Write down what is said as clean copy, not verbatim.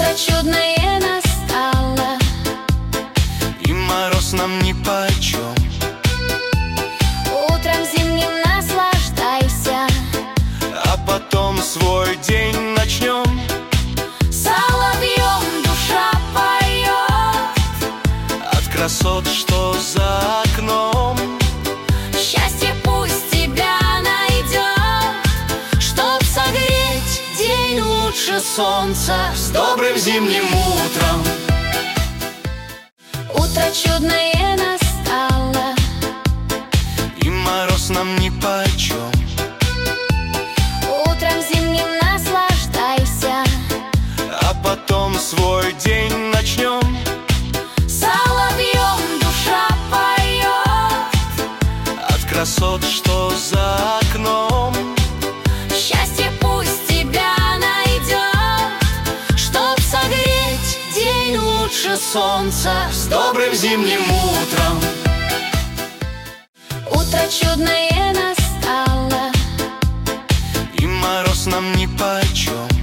Утро чудное настало, и мороз нам нипочем. утром зимним наслаждайся, А потом свой день начнем. соловьем душа поет От красот, что за окном. счастье пусть тебя найдет, чтоб согреть день лучше солнца. С добрым зимним утром. Утро чудное настало, И мороз нам нипочем. утром зимним наслаждайся, А потом свой день начнем. соловьем душа поет От красот, что за окном. счастье пусть тебя найдет, чтоб согреть день лучше солнца. С добрым зимним утром. Утро чудное настало, И мороз нам нипочем.